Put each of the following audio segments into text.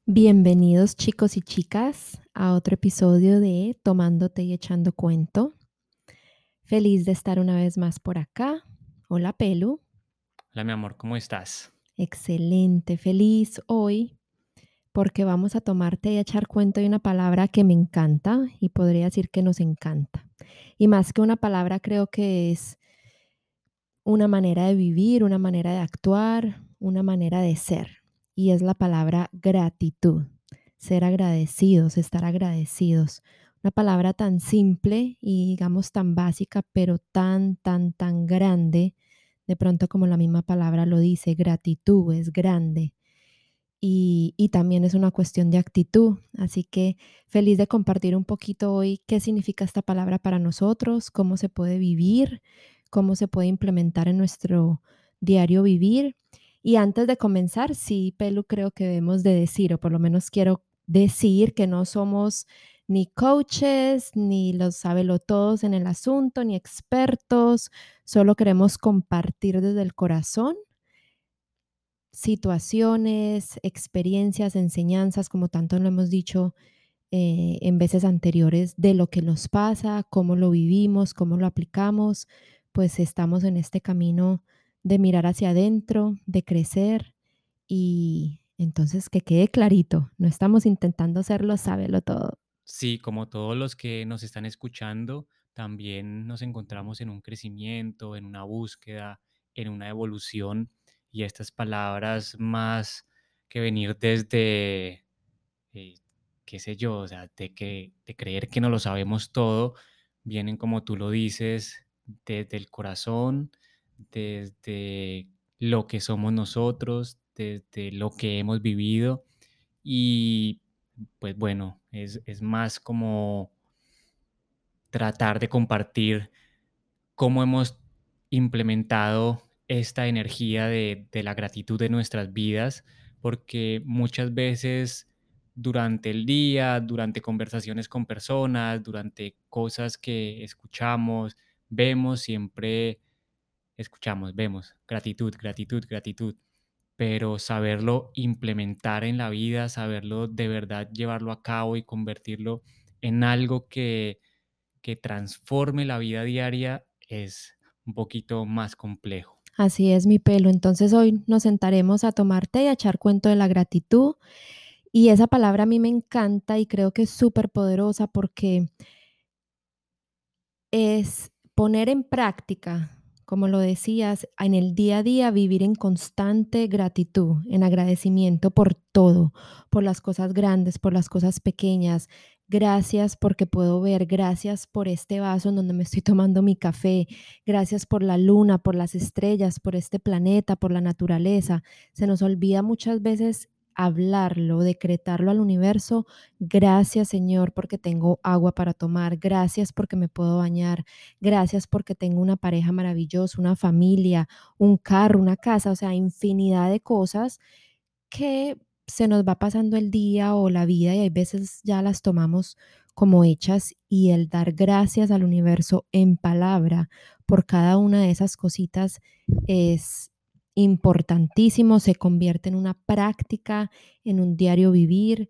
Bienvenidos chicos y chicas a otro episodio de Tomándote y Echando Cuento. Feliz de estar una vez más por acá. Hola Pelu, Hola, mi amor, ¿cómo estás? excelente, feliz hoy porque vamos a tomarte y a echar cuento de una palabra que me encanta y podría decir que nos encanta. Y más que una palabra creo que es una manera de vivir, una manera de actuar, una manera de ser. Y es la palabra gratitud. Ser agradecidos, estar agradecidos. Una palabra tan simple y digamos tan básica, pero tan grande, de pronto como la misma palabra lo dice, gratitud es grande. Y también es una cuestión de actitud. Así que feliz de compartir un poquito hoy qué significa esta palabra para nosotros, cómo se puede vivir, cómo se puede implementar en nuestro diario vivir. Y antes de comenzar, sí, Pelu, creo que debemos de decir, o por lo menos quiero decir que no somos ni coaches, ni los sabelotodos en el asunto, ni expertos, solo queremos compartir desde el corazón situaciones, experiencias, enseñanzas, como tanto lo hemos dicho en veces anteriores, de lo que nos pasa, cómo lo vivimos, cómo lo aplicamos, pues estamos en este camino de mirar hacia adentro, de crecer y entonces que quede clarito, no estamos intentando hacerlo, sábelo todo. Sí, como todos los que nos están escuchando, también nos encontramos en un crecimiento, en una búsqueda, en una evolución, y estas palabras más que venir desde, eh, qué sé yo, o sea, de creer que no lo sabemos todo, vienen como tú lo dices, desde el corazón, desde lo que somos nosotros, desde lo que hemos vivido. Y pues bueno, es más como tratar de compartir cómo hemos implementado esta energía de la gratitud en nuestras vidas, porque muchas veces durante el día, durante conversaciones con personas, durante cosas que escuchamos, vemos, siempre escuchamos, vemos gratitud, gratitud, gratitud, pero saberlo implementar en la vida, saberlo de verdad llevarlo a cabo y convertirlo en algo que transforme la vida diaria es un poquito más complejo. Así es mi pelo. Entonces hoy nos sentaremos a tomar té y a echar cuento de la gratitud. Y esa palabra a mí me encanta y creo que es súper poderosa porque es poner en práctica, como lo decías, en el día a día, vivir en constante gratitud, en agradecimiento por todo, por las cosas grandes, por las cosas pequeñas. Gracias porque puedo ver, gracias por este vaso en donde me estoy tomando mi café, gracias por la luna, por las estrellas, por este planeta, por la naturaleza. Se nos olvida muchas veces hablarlo, decretarlo al universo. Gracias, Señor, porque tengo agua para tomar. Gracias porque me puedo bañar. Gracias porque tengo una pareja maravillosa, una familia, un carro, una casa, o sea, infinidad de cosas que se nos va pasando el día o la vida y hay veces ya las tomamos como hechas y el dar gracias al universo en palabra por cada una de esas cositas es importantísimo, se convierte en una práctica, en un diario vivir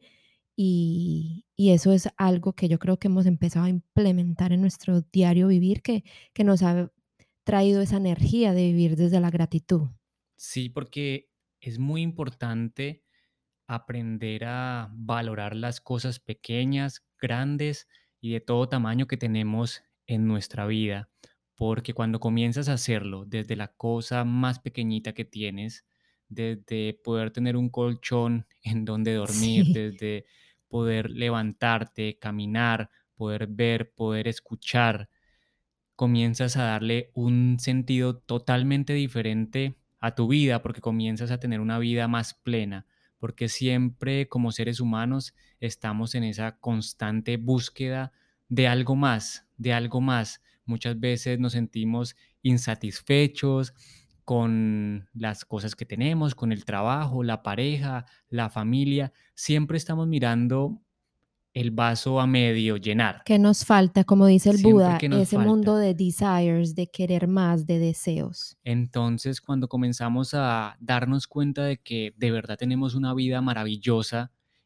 y eso es algo que yo creo que hemos empezado a implementar en nuestro diario vivir que nos ha traído esa energía de vivir desde la gratitud. Sí, porque es muy importante aprender a valorar las cosas pequeñas, grandes y de todo tamaño que tenemos en nuestra vida, porque cuando comienzas a hacerlo desde la cosa más pequeñita que tienes, desde poder tener un colchón en donde dormir, Sí. desde poder levantarte, caminar, poder ver, poder escuchar, comienzas a darle un sentido totalmente diferente a tu vida, porque comienzas a tener una vida más plena, porque siempre como seres humanos estamos en esa constante búsqueda de algo más, de algo más. Muchas veces nos sentimos insatisfechos con las cosas que tenemos, con el trabajo, la pareja, la familia. Siempre estamos mirando el vaso a medio llenar. ¿Qué nos falta? Como dice el Siempre Buda, que nos ese mundo falta. de desires, de querer más, de deseos. Entonces, cuando comenzamos a darnos cuenta de que de verdad tenemos una vida maravillosa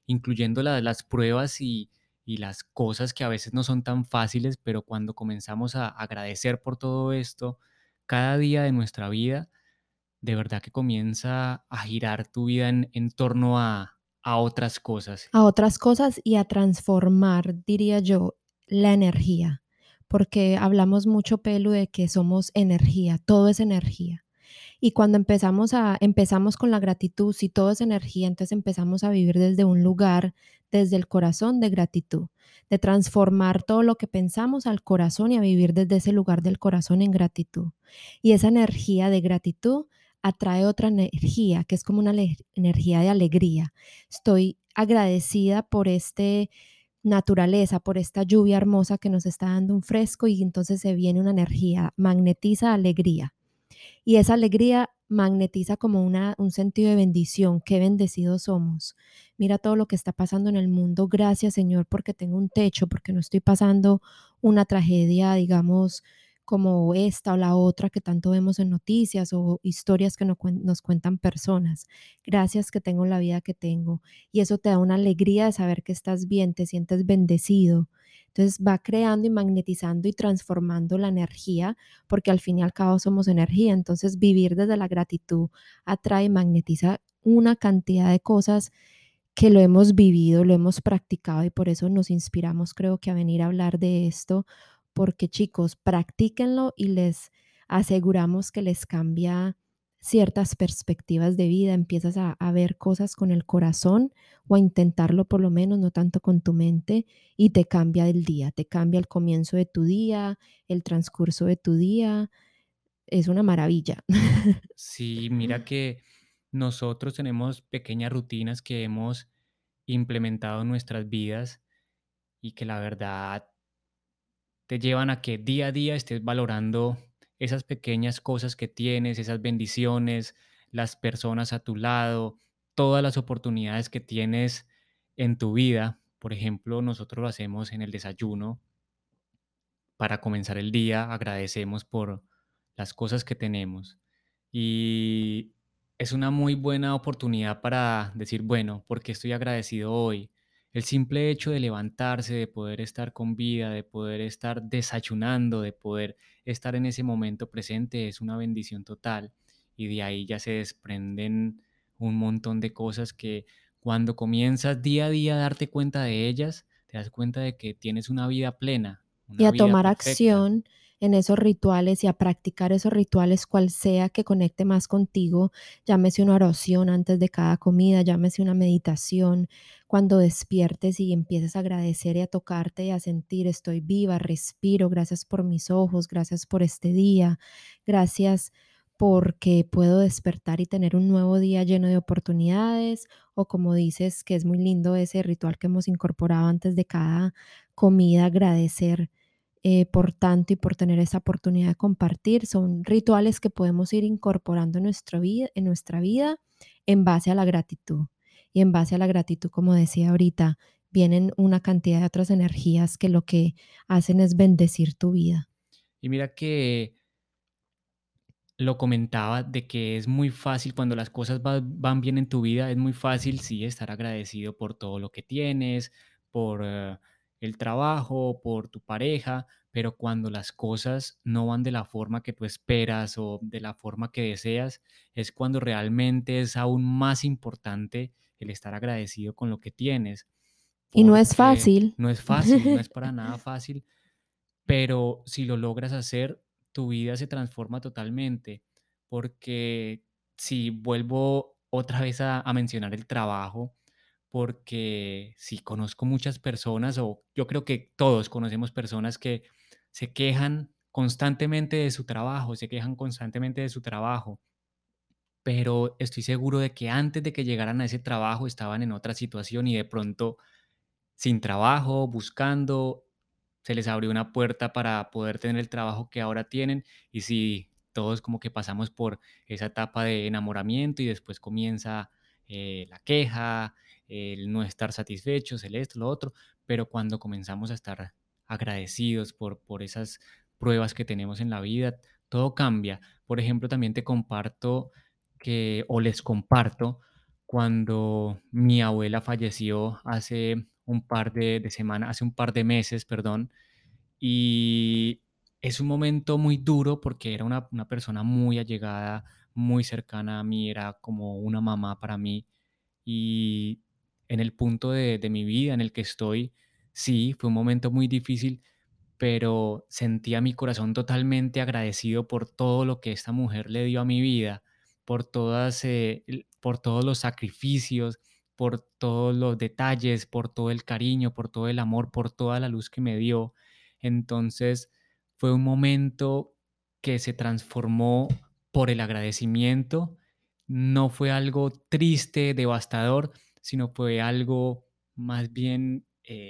incluyendo las pruebas y las cosas que a veces no son tan fáciles, pero cuando comenzamos a agradecer por todo esto, cada día de nuestra vida, de verdad que comienza a girar tu vida en torno a otras cosas. A otras cosas y a transformar, diría yo, la energía, porque hablamos mucho, Pelu, de que somos energía, todo es energía. Y cuando empezamos con la gratitud, si todo es energía, entonces empezamos a vivir desde un lugar, desde el corazón de gratitud, de transformar todo lo que pensamos al corazón y a vivir desde ese lugar del corazón en gratitud. Y esa energía de gratitud atrae otra energía, que es como una energía de alegría. Estoy agradecida por este naturaleza, por esta lluvia hermosa que nos está dando un fresco y entonces se viene una energía, magnetiza alegría y esa alegría magnetiza como un sentido de bendición. Qué bendecidos somos. Mira todo lo que está pasando en el mundo. Gracias, Señor, porque tengo un techo, porque no estoy pasando una tragedia, digamos, como esta o la otra que tanto vemos en noticias o historias que nos cuentan personas. Gracias que tengo la vida que tengo. Y eso te da una alegría de saber que estás bien, te sientes bendecido. Entonces va creando y magnetizando y transformando la energía porque al fin y al cabo somos energía. Entonces, vivir desde la gratitud atrae y magnetiza una cantidad de cosas que lo hemos vivido, lo hemos practicado y por eso nos inspiramos, creo que, a venir a hablar de esto, porque chicos, practíquenlo y les aseguramos que les cambia ciertas perspectivas de vida, empiezas a ver cosas con el corazón o a intentarlo por lo menos, no tanto con tu mente, y te cambia el día, te cambia el comienzo de tu día, el transcurso de tu día, es una maravilla. Sí, mira que nosotros tenemos pequeñas rutinas que hemos implementado en nuestras vidas y que la verdad te llevan a que día a día estés valorando esas pequeñas cosas que tienes, esas bendiciones, las personas a tu lado, todas las oportunidades que tienes en tu vida. Por ejemplo, nosotros lo hacemos en el desayuno para comenzar el día, agradecemos por las cosas que tenemos. Y es una muy buena oportunidad para decir, bueno, ¿por qué estoy agradecido hoy? El simple hecho de levantarse, de poder estar con vida, de poder estar desayunando, de poder estar en ese momento presente es una bendición total. Y de ahí ya se desprenden un montón de cosas que cuando comienzas día a día a darte cuenta de ellas, te das cuenta de que tienes una vida plena, Y una a vida tomar perfecta. acción en esos rituales y a practicar esos rituales, cual sea que conecte más contigo, llámese una oración antes de cada comida, llámese una meditación, cuando despiertes y empieces a agradecer y a tocarte y a sentir, estoy viva, respiro, gracias por mis ojos, gracias por este día, gracias porque puedo despertar y tener un nuevo día lleno de oportunidades, o como dices, que es muy lindo ese ritual que hemos incorporado antes de cada comida, agradecer por tanto y por tener esa oportunidad de compartir. Son rituales que podemos ir incorporando en nuestra vida en base a la gratitud. Y en base a la gratitud, como decía ahorita, vienen una cantidad de otras energías que lo que hacen es bendecir tu vida. Y mira que lo comentaba de que es muy fácil cuando las cosas van bien en tu vida, es muy fácil, sí, estar agradecido por todo lo que tienes, por el trabajo, por tu pareja, pero cuando las cosas no van de la forma que tú esperas o de la forma que deseas, es cuando realmente es aún más importante el estar agradecido con lo que tienes, Y no es porque fácil. no es fácil, no es para nada fácil, pero si lo logras hacer, tu vida se transforma totalmente, porque si vuelvo otra vez a mencionar el trabajo, porque sí conozco muchas personas, o yo creo que todos conocemos personas que se quejan constantemente de su trabajo, se quejan constantemente de su trabajo, pero estoy seguro de que antes de que llegaran a ese trabajo estaban en otra situación y de pronto sin trabajo, buscando, se les abrió una puerta para poder tener el trabajo que ahora tienen. Y sí, todos como que pasamos por esa etapa de enamoramiento y después comienza la queja, el no estar satisfechos, el esto, lo otro, pero cuando comenzamos a estar agradecidos por esas pruebas que tenemos en la vida, todo cambia. Por ejemplo, también te comparto que, o les comparto, cuando mi abuela falleció hace un par de semanas, hace un par de meses, perdón, y es un momento muy duro porque era una persona muy allegada, muy cercana a mí, era como una mamá para mí. Y en el punto de mi vida en el que estoy, sí, fue un momento muy difícil, pero sentía mi corazón totalmente agradecido por todo lo que esta mujer le dio a mi vida, por todos los sacrificios, por todos los detalles, por todo el cariño, por todo el amor, por toda la luz que me dio. Entonces fue un momento que se transformó por el agradecimiento. No fue algo triste, devastador, sino fue algo más bien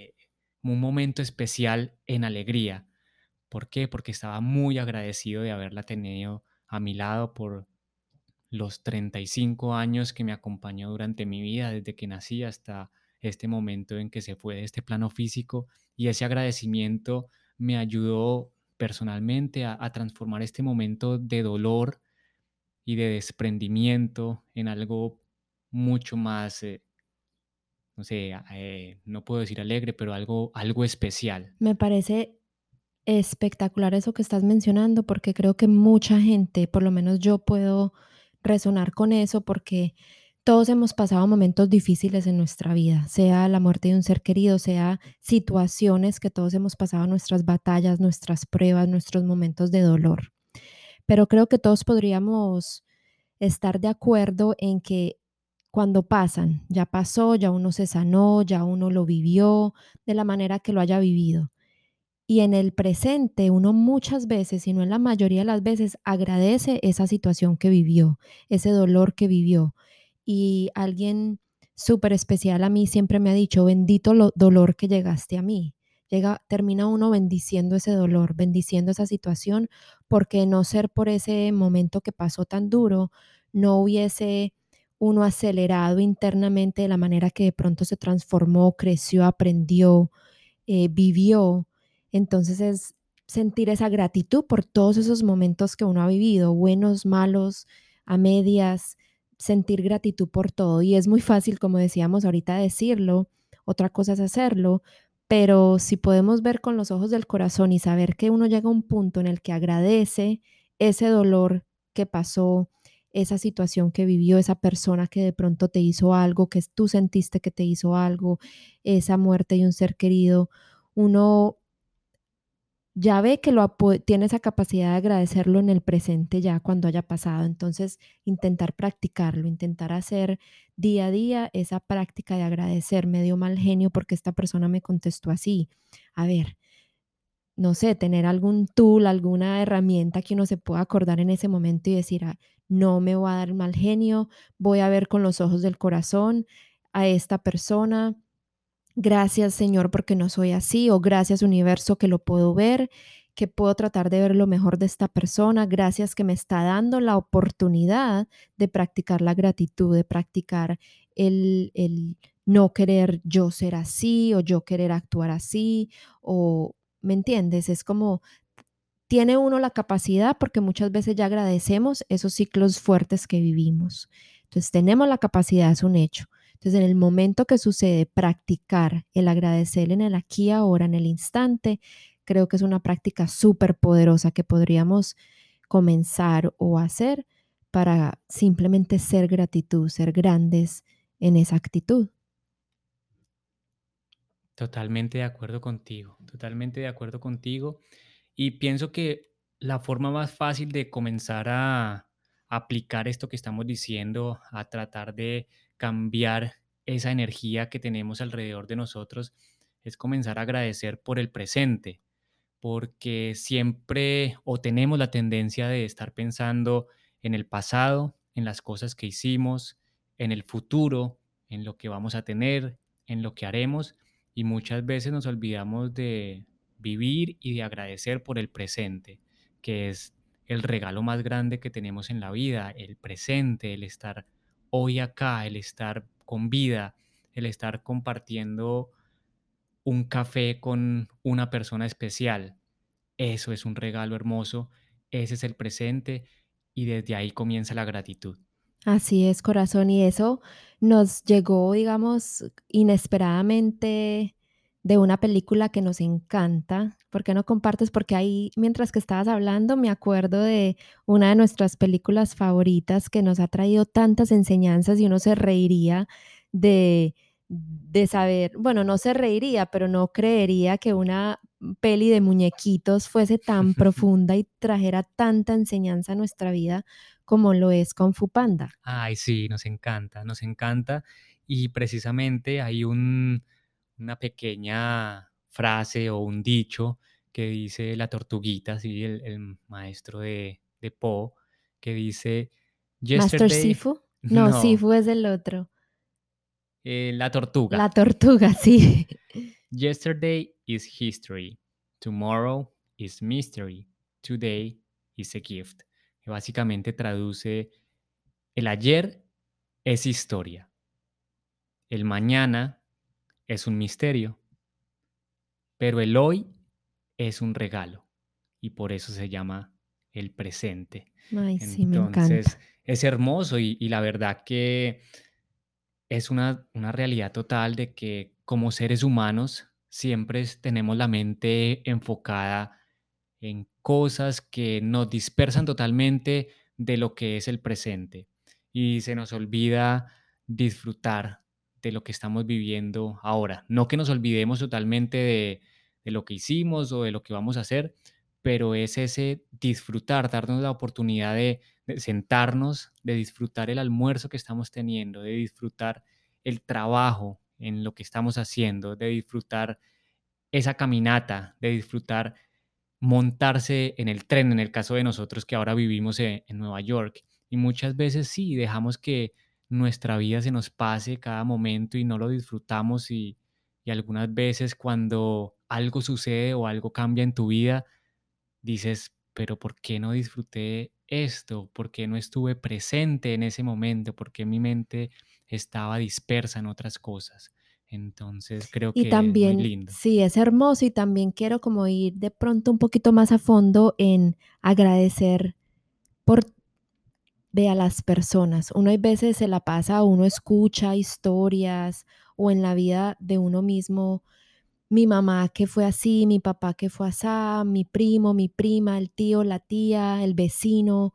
un momento especial en alegría. ¿Por qué? Porque estaba muy agradecido de haberla tenido a mi lado por los 35 años que me acompañó durante mi vida, desde que nací hasta este momento en que se fue de este plano físico. Y ese agradecimiento me ayudó personalmente a transformar este momento de dolor y de desprendimiento en algo mucho más, no sé, no puedo decir alegre, pero algo especial. Me parece espectacular eso que estás mencionando, porque creo que mucha gente, por lo menos yo puedo resonar con eso, porque todos hemos pasado momentos difíciles en nuestra vida, sea la muerte de un ser querido, sea situaciones que todos hemos pasado, nuestras batallas, nuestras pruebas, nuestros momentos de dolor. Pero creo que todos podríamos estar de acuerdo en que cuando pasan, ya pasó, ya uno se sanó, ya uno lo vivió de la manera que lo haya vivido. Y en el presente, uno muchas veces, si no en la mayoría de las veces, agradece esa situación que vivió, ese dolor que vivió. Y alguien súper especial a mí siempre me ha dicho, bendito dolor que llegaste a mí. Termina uno bendiciendo ese dolor, bendiciendo esa situación, porque no ser por ese momento que pasó tan duro, no hubiese uno acelerado internamente de la manera que de pronto se transformó, creció, aprendió, vivió. Entonces es sentir esa gratitud por todos esos momentos que uno ha vivido, buenos, malos, a medias, sentir gratitud por todo. Y es muy fácil, como decíamos ahorita, decirlo, otra cosa es hacerlo, pero si podemos ver con los ojos del corazón y saber que uno llega a un punto en el que agradece ese dolor que pasó, esa situación que vivió, esa persona que de pronto te hizo algo, que tú sentiste que te hizo algo, esa muerte de un ser querido, uno ya ve que tiene esa capacidad de agradecerlo en el presente ya cuando haya pasado. Entonces, intentar practicarlo, intentar hacer día a día esa práctica de agradecer. Me dio mal genio porque esta persona me contestó así. A ver, no sé, tener algún tool, alguna herramienta que uno se pueda acordar en ese momento y decir: "Ah, no me voy a dar mal genio, voy a ver con los ojos del corazón a esta persona. Gracias, Señor, porque no soy así, o gracias, universo, que lo puedo ver, que puedo tratar de ver lo mejor de esta persona. Gracias que me está dando la oportunidad de practicar la gratitud, de practicar el no querer yo ser así o yo querer actuar así, o, ¿me entiendes? Es como tiene uno la capacidad, porque muchas veces ya agradecemos esos ciclos fuertes que vivimos. Entonces, tenemos la capacidad, es un hecho. Entonces, en el momento que sucede, practicar el agradecer en el aquí y ahora, en el instante, creo que es una práctica súper poderosa que podríamos comenzar o hacer para simplemente ser gratitud, ser grandes en esa actitud. Totalmente de acuerdo contigo, totalmente de acuerdo contigo. Y pienso que la forma más fácil de comenzar a aplicar esto que estamos diciendo, a tratar de cambiar esa energía que tenemos alrededor de nosotros, es comenzar a agradecer por el presente, porque siempre o tenemos la tendencia de estar pensando en el pasado, en las cosas que hicimos, en el futuro, en lo que vamos a tener, en lo que haremos, y muchas veces nos olvidamos de vivir y de agradecer por el presente, que es el regalo más grande que tenemos en la vida, el presente, el estar hoy acá, el estar con vida, el estar compartiendo un café con una persona especial. Eso es un regalo hermoso, ese es el presente y desde ahí comienza la gratitud. Así es, corazón. Y eso nos llegó, digamos, inesperadamente de una película que nos encanta. ¿Por qué no compartes? Porque ahí, mientras que estabas hablando, me acuerdo de una de nuestras películas favoritas que nos ha traído tantas enseñanzas y uno se reiría de, de saber, bueno, no se reiría, pero no creería que una peli de muñequitos fuese tan profunda y trajera tanta enseñanza a nuestra vida como lo es Kung Fu Panda. Ay, sí, nos encanta, nos encanta. Y precisamente hay una pequeña frase o un dicho que dice la tortuguita, sí, el maestro de Po, que dice, ¿Master Yesterday, Sifu? No, no, Sifu es el otro. la tortuga. La tortuga, sí. Yesterday is history, tomorrow is mystery, today is a gift. Que básicamente traduce, el ayer es historia, el mañana es un misterio, pero el hoy es un regalo y por eso se llama el presente. Ay, sí, me Entonces, encanta. es hermoso y la verdad que es una realidad total de que como seres humanos siempre tenemos la mente enfocada en cosas que nos dispersan totalmente de lo que es el presente y se nos olvida disfrutar de lo que estamos viviendo ahora. No que nos olvidemos totalmente de lo que hicimos o de lo que vamos a hacer, pero es ese disfrutar, darnos la oportunidad de sentarnos, de disfrutar el almuerzo que estamos teniendo, de disfrutar el trabajo en lo que estamos haciendo, de disfrutar esa caminata, de disfrutar montarse en el tren, en el caso de nosotros que ahora vivimos en Nueva York. Y muchas veces sí, dejamos que nuestra vida se nos pase cada momento y no lo disfrutamos y algunas veces cuando algo sucede o algo cambia en tu vida, dices, pero ¿por qué no disfruté esto? ¿Por qué no estuve presente en ese momento? ¿Por qué mi mente estaba dispersa en otras cosas? Entonces creo Y que es muy también, lindo. sí, es hermoso y también quiero como ir de pronto un poquito más a fondo en agradecer por de a las personas. Uno hay veces se la pasa, uno escucha historias o en la vida de uno mismo, mi mamá que fue así, mi papá que fue asá, mi primo, mi prima, el tío, la tía, el vecino,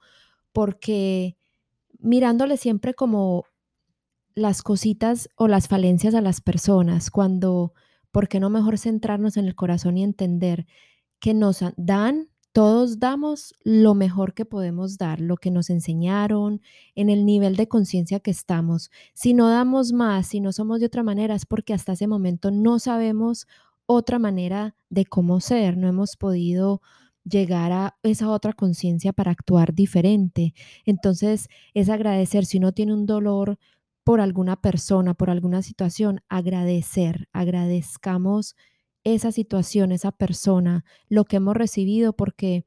porque mirándole siempre como las cositas o las falencias a las personas, cuando, ¿por qué no mejor centrarnos en el corazón y entender que dan, todos damos lo mejor que podemos dar, lo que nos enseñaron, en el nivel de conciencia que estamos? Si no damos más, si no somos de otra manera, es porque hasta ese momento no sabemos otra manera de cómo ser, no hemos podido llegar a esa otra conciencia para actuar diferente. Entonces, es agradecer, si uno tiene un dolor por alguna persona, por alguna situación, agradecer, agradezcamos esa situación, esa persona, lo que hemos recibido, porque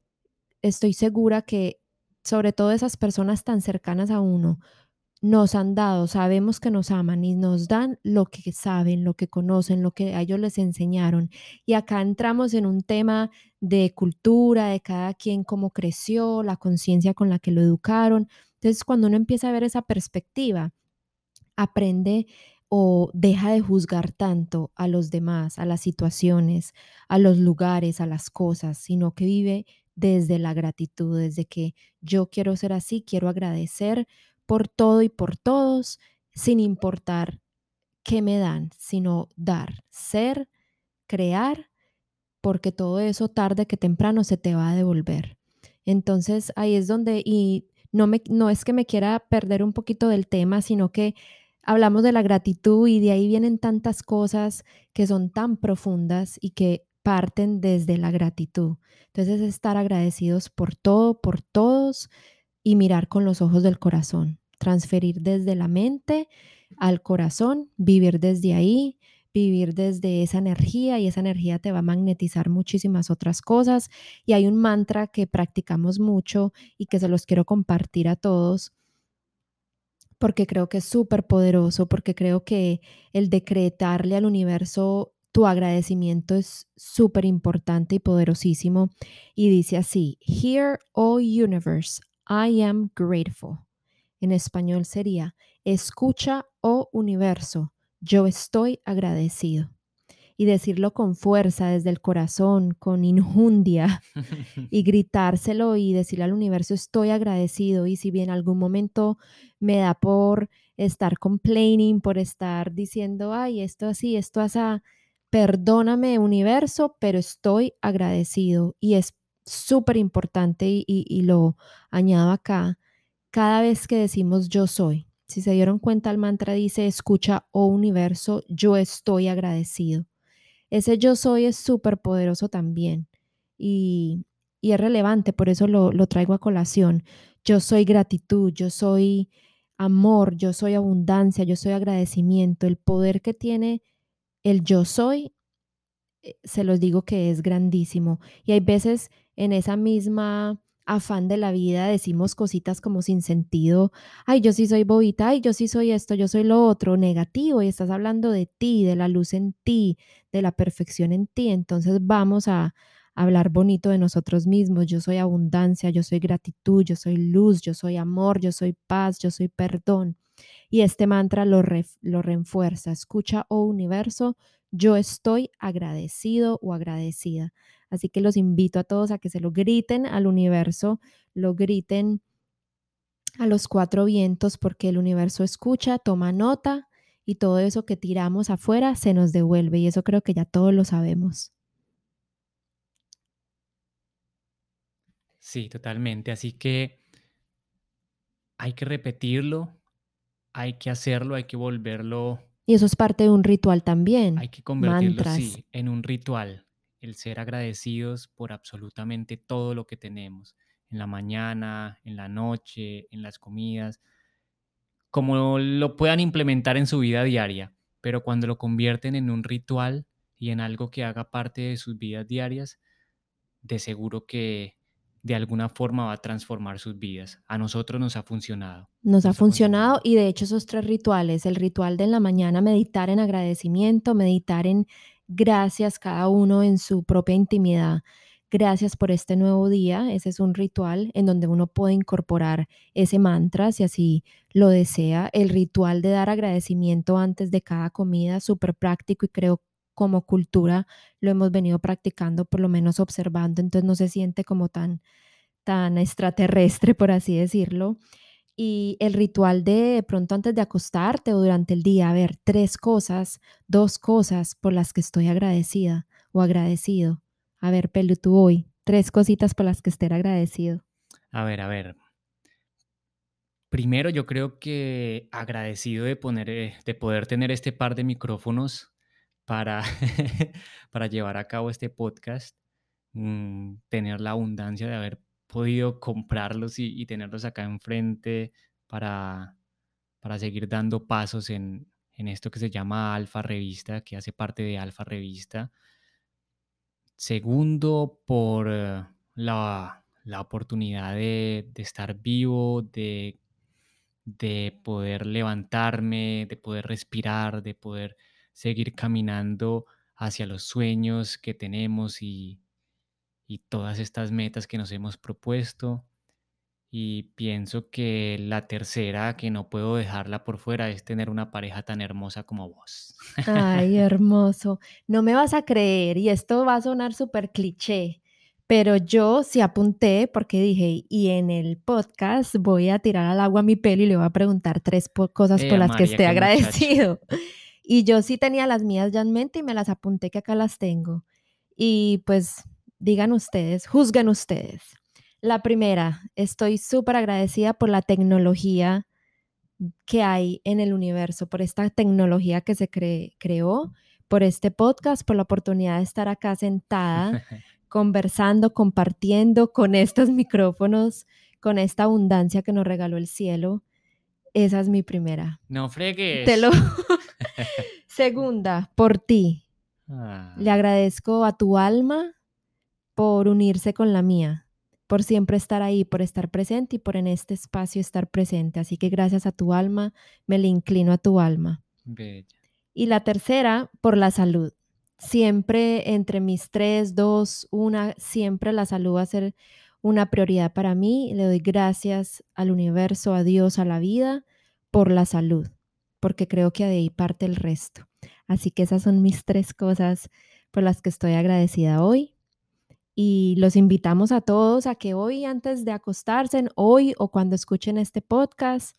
estoy segura que sobre todo esas personas tan cercanas a uno nos han dado, sabemos que nos aman y nos dan lo que saben, lo que conocen, lo que a ellos les enseñaron. Y acá entramos en un tema de cultura, de cada quien cómo creció, la conciencia con la que lo educaron. Entonces, cuando uno empieza a ver esa perspectiva, aprende o deja de juzgar tanto a los demás, a las situaciones, a los lugares, a las cosas, sino que vive desde la gratitud, desde que yo quiero ser así, quiero agradecer por todo y por todos, sin importar qué me dan, sino dar, ser, crear, porque todo eso tarde que temprano se te va a devolver. Entonces ahí es donde, y no es que me quiera perder un poquito del tema, sino que hablamos de la gratitud y de ahí vienen tantas cosas que son tan profundas y que parten desde la gratitud. Entonces es estar agradecidos por todo, por todos y mirar con los ojos del corazón, transferir desde la mente al corazón, vivir desde ahí, vivir desde esa energía y esa energía te va a magnetizar muchísimas otras cosas. Y hay un mantra que practicamos mucho y que se los quiero compartir a todos porque creo que es súper poderoso, porque creo que el decretarle al universo tu agradecimiento es súper importante y poderosísimo. Y dice así, Here, oh universe, I am grateful. en español sería: escucha, oh universo, yo estoy agradecido. Y decirlo con fuerza, desde el corazón, con injundia, y gritárselo y decirle al universo: estoy agradecido. Y si bien algún momento me da por estar complaining, por estar diciendo, ay, esto así, esto así, perdóname universo, pero estoy agradecido. Y es súper importante y lo añado acá, cada vez que decimos yo soy. Si se dieron cuenta, el mantra dice: escucha, oh universo, yo estoy agradecido. Ese yo soy es súper poderoso también y, y es relevante, por eso lo traigo a colación. Yo soy gratitud, yo soy amor, yo soy abundancia, yo soy agradecimiento. El poder que tiene el yo soy, se los digo que es grandísimo. Y hay veces en esa misma afán de la vida decimos cositas como sin sentido: ay, yo sí soy bobita, ay, yo sí soy esto, yo soy lo otro, negativo, y estás hablando de ti, de la luz en ti, de la perfección en ti. Entonces vamos a hablar bonito de nosotros mismos. Yo soy abundancia, yo soy gratitud, yo soy luz, yo soy amor, yo soy paz, yo soy perdón. Y este mantra lo refuerza: escucha, oh universo, yo estoy agradecido o agradecida. Así que los invito a todos a que se lo griten al universo, lo griten a los cuatro vientos, porque el universo escucha, toma nota y todo eso que tiramos afuera se nos devuelve. Y eso creo que ya todos lo sabemos. Sí, totalmente. Así que hay que repetirlo, hay que hacerlo, hay que volverlo, Y eso es parte de un ritual también, hay que convertirlo, mantras. sí, en un ritual. El ser agradecidos por absolutamente todo lo que tenemos, en la mañana, en la noche, en las comidas, como lo puedan implementar en su vida diaria, pero cuando lo convierten en un ritual y en algo que haga parte de sus vidas diarias, de seguro que de alguna forma va a transformar sus vidas. A nosotros Nos ha nos ha funcionado funcionado, y mucho. de hecho esos 3 rituales: el ritual de en la mañana, meditar en agradecimiento, meditar en gracias, cada uno en su propia intimidad. Gracias por este nuevo día. Ese es un ritual en donde uno puede incorporar ese mantra, si así lo desea. El ritual de dar agradecimiento antes de cada comida, súper práctico, y creo como cultura lo hemos venido practicando, por lo menos observando, entonces no se siente como tan extraterrestre, por así decirlo. Y el ritual de pronto antes de acostarte o durante el día, a ver, 3 cosas, 2 cosas por las que estoy agradecida o agradecido. A ver, Pelu, tú hoy, 3 cositas por las que esté agradecido. A ver, primero yo creo que agradecido de poder tener este par de micrófonos para, para llevar a cabo este podcast, tener la abundancia de haber podido comprarlos y tenerlos acá enfrente para, para seguir dando pasos en esto que se llama Alfa Revista, que hace parte de Alfa Revista. Segundo, por la oportunidad de estar vivo, de poder levantarme, de poder respirar, de poder seguir caminando hacia los sueños que tenemos y todas estas metas que nos hemos propuesto. Y pienso que la tercera, que no puedo dejarla por fuera, es tener una pareja tan hermosa como vos. Ay, hermoso. No me vas a creer, y esto va a sonar súper cliché, pero yo sí apunté porque dije: y en el podcast voy a tirar al agua mi pelo y le voy a preguntar 3 cosas por las que María, esté qué muchacho. agradecido. Y yo sí tenía las mías ya en mente y me las apunté, que acá las tengo. Y pues digan ustedes, juzguen ustedes. La primera: estoy súper agradecida por la tecnología que hay en el universo, por esta tecnología que se creó, por este podcast, por la oportunidad de estar acá sentada, conversando, compartiendo con estos micrófonos, con esta abundancia que nos regaló el cielo. Esa es mi primera. No Te fregues. lo Segunda, por ti. Le Ah, agradezco a tu alma por unirse con la mía, por siempre estar ahí, por estar presente y por en este espacio estar presente. Así que gracias a tu alma, me le inclino a tu alma. bella. Y la tercera, por la salud. Siempre entre mis tres, dos, una, siempre la salud va a ser una prioridad para mí. Le doy gracias al universo, a Dios, a la vida por la salud, porque creo que de ahí parte el resto. Así que esas son mis 3 cosas por las que estoy agradecida hoy. Y los invitamos a todos a que hoy, antes de acostarse, hoy o cuando escuchen este podcast,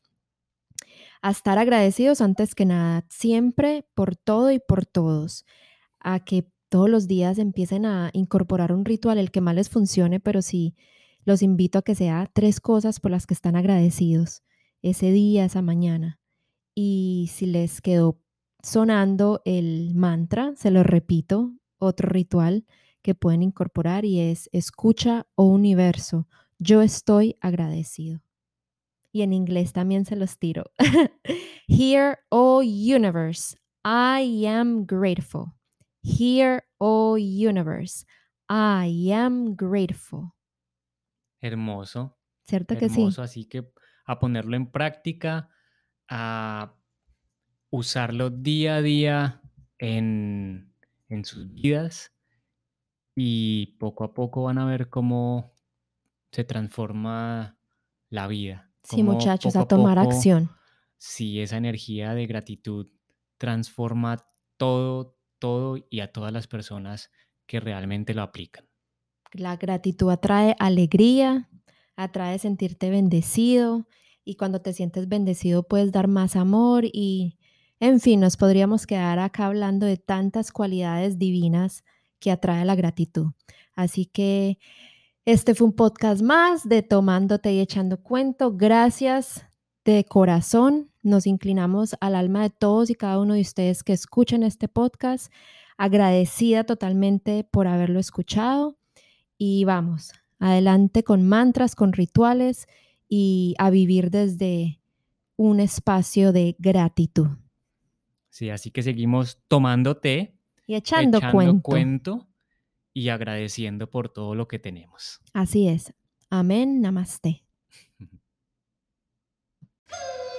a estar agradecidos antes que nada, siempre por todo y por todos, a que todos los días empiecen a incorporar un ritual, el que más les funcione, pero sí los invito a que sea 3 cosas por las que están agradecidos ese día, esa mañana. Y si les quedó sonando el mantra, se lo repito, otro ritual que pueden incorporar y es: escucha, oh universo, yo estoy agradecido. Y en inglés también se los tiro. Hear, oh universe, I am grateful. Hear, oh universe, I am grateful. Hermoso, ¿Cierto que sí? hermoso. Así que a ponerlo en práctica, a usarlo día a día en sus vidas y poco a poco van a ver cómo se transforma la vida, Sí, cómo muchachos, poco a a tomar poco, acción. si esa energía de gratitud transforma todo, todo y a todas las personas que realmente lo aplican. La gratitud atrae alegría, atrae sentirte bendecido y cuando te sientes bendecido puedes dar más amor y, en fin, nos podríamos quedar acá hablando de tantas cualidades divinas que atrae la gratitud. Así que este fue un podcast más de Tomándote y Echando Cuento. Gracias de corazón. Nos inclinamos al alma de todos y cada uno de ustedes que escuchen este podcast. Agradecida totalmente por haberlo escuchado y vamos, adelante con mantras, con rituales y a vivir desde un espacio de gratitud Sí, así que seguimos tomando té, y echando echando cuento. cuento y agradeciendo por todo lo que tenemos. Así es. Amén, namaste.